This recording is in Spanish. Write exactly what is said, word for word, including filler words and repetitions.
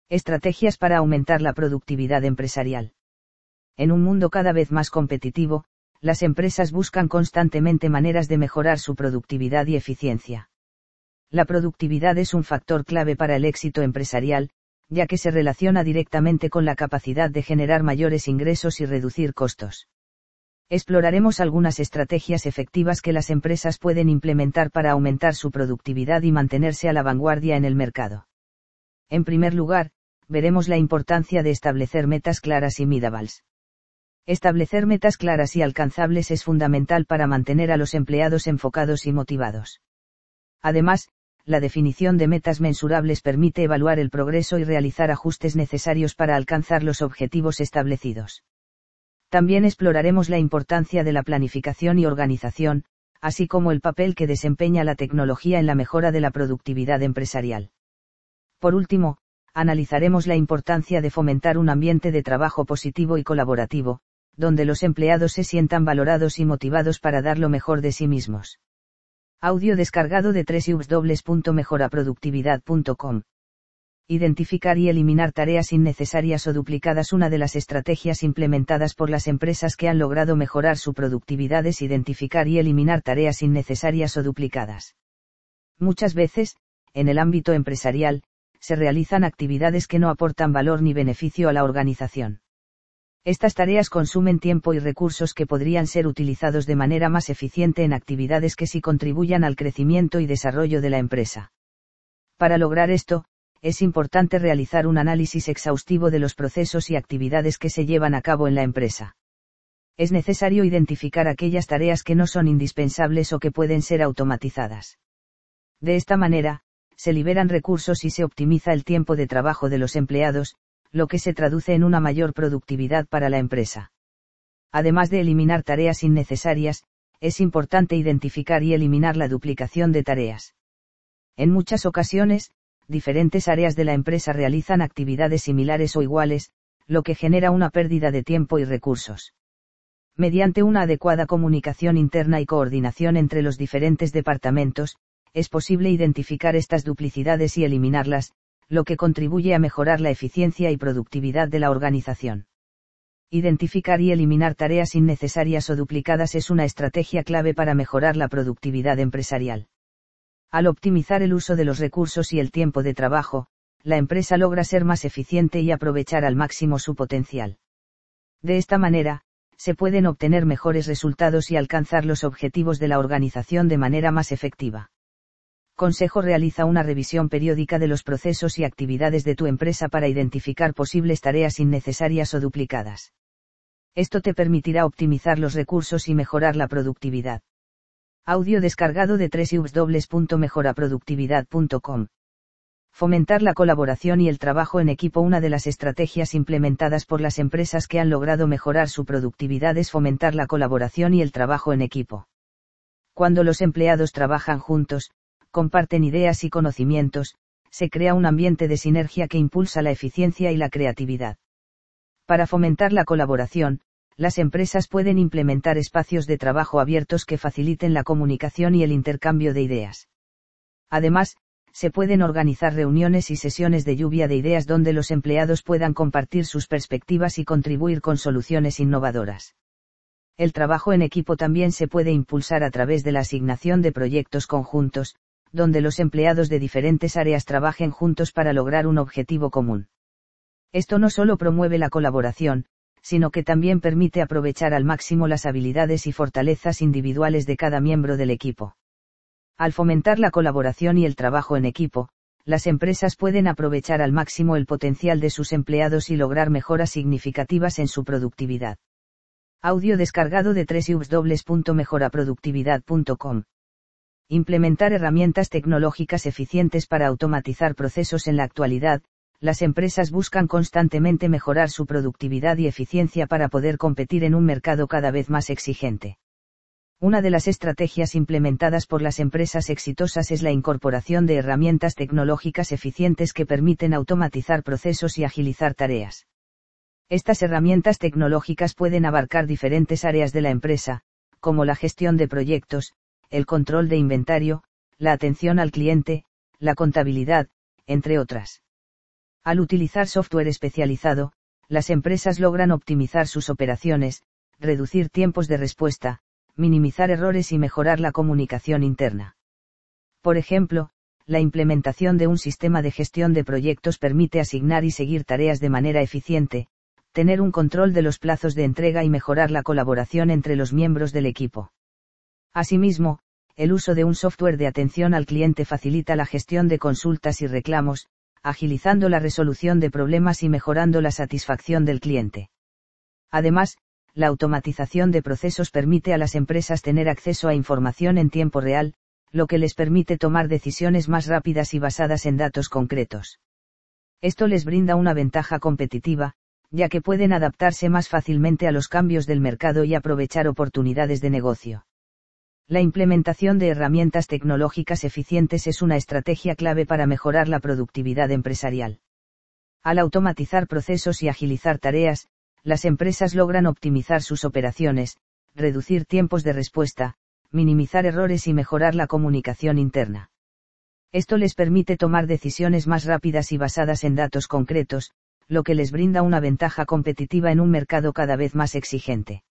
Estrategias para aumentar la productividad empresarial. En un mundo cada vez más competitivo, las empresas buscan constantemente maneras de mejorar su productividad y eficiencia. La productividad es un factor clave para el éxito empresarial, ya que se relaciona directamente con la capacidad de generar mayores ingresos y reducir costos. Exploraremos algunas estrategias efectivas que las empresas pueden implementar para aumentar su productividad y mantenerse a la vanguardia en el mercado. En primer lugar, veremos la importancia de establecer metas claras y medibles. Establecer metas claras y alcanzables es fundamental para mantener a los empleados enfocados y motivados. Además, la definición de metas mensurables permite evaluar el progreso y realizar ajustes necesarios para alcanzar los objetivos establecidos. También exploraremos la importancia de la planificación y organización, así como el papel que desempeña la tecnología en la mejora de la productividad empresarial. Por último, analizaremos la importancia de fomentar un ambiente de trabajo positivo y colaborativo, donde los empleados se sientan valorados y motivados para dar lo mejor de sí mismos. Audio descargado de doble u doble u doble u punto mejora productividad punto com. Identificar y eliminar tareas innecesarias o duplicadas. Una de las estrategias implementadas por las empresas que han logrado mejorar su productividad es identificar y eliminar tareas innecesarias o duplicadas. Muchas veces, en el ámbito empresarial, se realizan actividades que no aportan valor ni beneficio a la organización. Estas tareas consumen tiempo y recursos que podrían ser utilizados de manera más eficiente en actividades que sí contribuyan al crecimiento y desarrollo de la empresa. Para lograr esto, es importante realizar un análisis exhaustivo de los procesos y actividades que se llevan a cabo en la empresa. Es necesario identificar aquellas tareas que no son indispensables o que pueden ser automatizadas. De esta manera, se liberan recursos y se optimiza el tiempo de trabajo de los empleados, lo que se traduce en una mayor productividad para la empresa. Además de eliminar tareas innecesarias, es importante identificar y eliminar la duplicación de tareas. En muchas ocasiones, diferentes áreas de la empresa realizan actividades similares o iguales, lo que genera una pérdida de tiempo y recursos. Mediante una adecuada comunicación interna y coordinación entre los diferentes departamentos, es posible identificar estas duplicidades y eliminarlas, lo que contribuye a mejorar la eficiencia y productividad de la organización. Identificar y eliminar tareas innecesarias o duplicadas es una estrategia clave para mejorar la productividad empresarial. Al optimizar el uso de los recursos y el tiempo de trabajo, la empresa logra ser más eficiente y aprovechar al máximo su potencial. De esta manera, se pueden obtener mejores resultados y alcanzar los objetivos de la organización de manera más efectiva. Consejo: realiza una revisión periódica de los procesos y actividades de tu empresa para identificar posibles tareas innecesarias o duplicadas. Esto te permitirá optimizar los recursos y mejorar la productividad. Audio descargado de doble u doble u doble u punto mejora productividad punto com. Fomentar la colaboración y el trabajo en equipo. Una de las estrategias implementadas por las empresas que han logrado mejorar su productividad es fomentar la colaboración y el trabajo en equipo. Cuando los empleados trabajan juntos, comparten ideas y conocimientos, se crea un ambiente de sinergia que impulsa la eficiencia y la creatividad. Para fomentar la colaboración, las empresas pueden implementar espacios de trabajo abiertos que faciliten la comunicación y el intercambio de ideas. Además, se pueden organizar reuniones y sesiones de lluvia de ideas donde los empleados puedan compartir sus perspectivas y contribuir con soluciones innovadoras. El trabajo en equipo también se puede impulsar a través de la asignación de proyectos conjuntos, donde los empleados de diferentes áreas trabajen juntos para lograr un objetivo común. Esto no solo promueve la colaboración, sino que también permite aprovechar al máximo las habilidades y fortalezas individuales de cada miembro del equipo. Al fomentar la colaboración y el trabajo en equipo, las empresas pueden aprovechar al máximo el potencial de sus empleados y lograr mejoras significativas en su productividad. Audio descargado de doble u doble u doble u punto mejora productividad punto com. Implementar herramientas tecnológicas eficientes para automatizar procesos. En la actualidad, las empresas buscan constantemente mejorar su productividad y eficiencia para poder competir en un mercado cada vez más exigente. Una de las estrategias implementadas por las empresas exitosas es la incorporación de herramientas tecnológicas eficientes que permiten automatizar procesos y agilizar tareas. Estas herramientas tecnológicas pueden abarcar diferentes áreas de la empresa, como la gestión de proyectos, el control de inventario, la atención al cliente, la contabilidad, entre otras. Al utilizar software especializado, las empresas logran optimizar sus operaciones, reducir tiempos de respuesta, minimizar errores y mejorar la comunicación interna. Por ejemplo, la implementación de un sistema de gestión de proyectos permite asignar y seguir tareas de manera eficiente, tener un control de los plazos de entrega y mejorar la colaboración entre los miembros del equipo. Asimismo, el uso de un software de atención al cliente facilita la gestión de consultas y reclamos, agilizando la resolución de problemas y mejorando la satisfacción del cliente. Además, la automatización de procesos permite a las empresas tener acceso a información en tiempo real, lo que les permite tomar decisiones más rápidas y basadas en datos concretos. Esto les brinda una ventaja competitiva, ya que pueden adaptarse más fácilmente a los cambios del mercado y aprovechar oportunidades de negocio. La implementación de herramientas tecnológicas eficientes es una estrategia clave para mejorar la productividad empresarial. Al automatizar procesos y agilizar tareas, las empresas logran optimizar sus operaciones, reducir tiempos de respuesta, minimizar errores y mejorar la comunicación interna. Esto les permite tomar decisiones más rápidas y basadas en datos concretos, lo que les brinda una ventaja competitiva en un mercado cada vez más exigente.